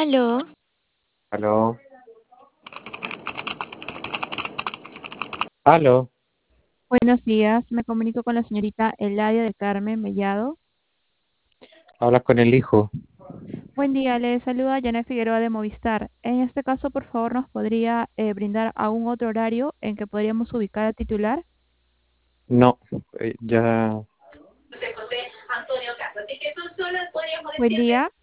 Aló, Aló, aló, Buenos días, me comunico con la señorita Eladia del Carmen Mellado. hablas con el hijo. Buen día, le saluda Janet Figueroa de Movistar. En este caso, por favor, ¿nos podría brindar algún otro horario en que podríamos ubicar al titular? No, ya, Buen día.